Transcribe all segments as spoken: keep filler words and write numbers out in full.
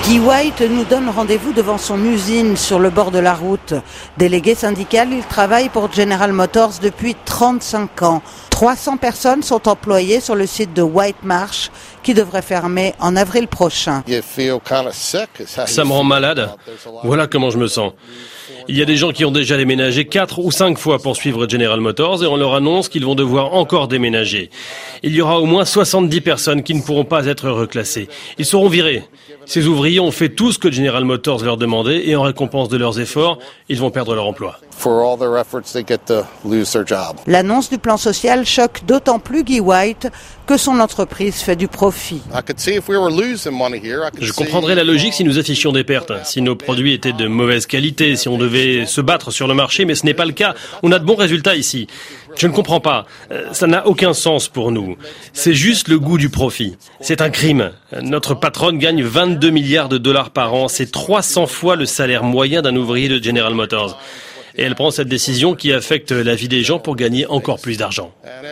Guy White nous donne rendez-vous devant son usine sur le bord de la route. Délégué syndical, il travaille pour General Motors depuis trente-cinq ans. trois cents personnes sont employées sur le site de White Marsh qui devrait fermer en avril prochain. Ça me rend malade. Voilà comment je me sens. Il y a des gens qui ont déjà déménagé quatre ou cinq fois pour suivre General Motors et on leur annonce qu'ils vont devoir encore déménager. Il y aura au moins soixante-dix personnes qui ne pourront pas être reclassées. Ils seront virés. Ces ouvriers ont fait tout ce que General Motors leur demandait et en récompense de leurs efforts, ils vont perdre leur emploi. L'annonce du plan social choque d'autant plus Guy White que son entreprise fait du profit. Je comprendrais la logique si nous affichions des pertes, si nos produits étaient de mauvaise qualité, si on devait se battre sur le marché, mais ce n'est pas le cas. On a de bons résultats ici. Je ne comprends pas. Ça n'a aucun sens pour nous. C'est juste le goût du profit. C'est un crime. Notre patronne gagne vingt-deux milliards de dollars par an. C'est trois cents fois le salaire moyen d'un ouvrier de General Motors. Et elle prend cette décision qui affecte la vie des gens pour gagner encore plus d'argent.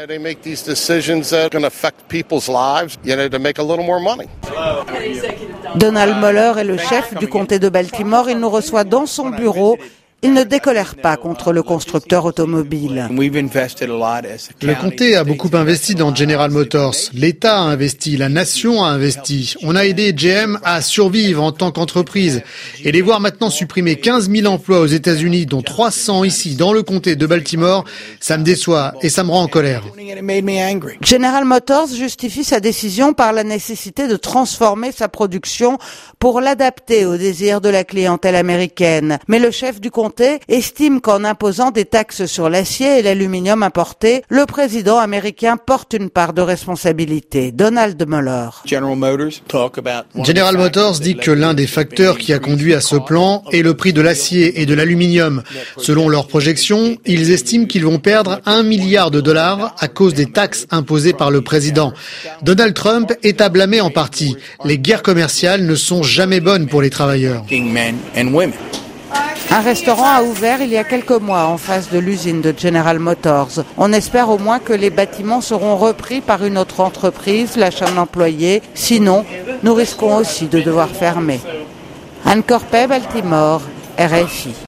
Donald Mueller est le chef du comté de Baltimore. Il nous reçoit dans son bureau. Il ne décolère pas contre le constructeur automobile. Le comté a beaucoup investi dans General Motors. L'État a investi, la nation a investi. On a aidé G M à survivre en tant qu'entreprise. Et les voir maintenant supprimer quinze mille emplois aux États-Unis, dont trois cents ici, dans le comté de Baltimore, ça me déçoit et ça me rend en colère. General Motors justifie sa décision par la nécessité de transformer sa production pour l'adapter aux désirs de la clientèle américaine. Mais le chef du comté estime qu'en imposant des taxes sur l'acier et l'aluminium importés, le président américain porte une part de responsabilité. Donald Mueller. General Motors dit que l'un des facteurs qui a conduit à ce plan est le prix de l'acier et de l'aluminium. Selon leurs projections, ils estiment qu'ils vont perdre un milliard de dollars à cause des taxes imposées par le président. Donald Trump est à blâmer en partie. Les guerres commerciales ne sont jamais bonnes pour les travailleurs. Un restaurant a ouvert il y a quelques mois en face de l'usine de General Motors. On espère au moins que les bâtiments seront repris par une autre entreprise, l'achat d'employés. Sinon, nous risquons aussi de devoir fermer. Anne Corpet, Baltimore, R F I.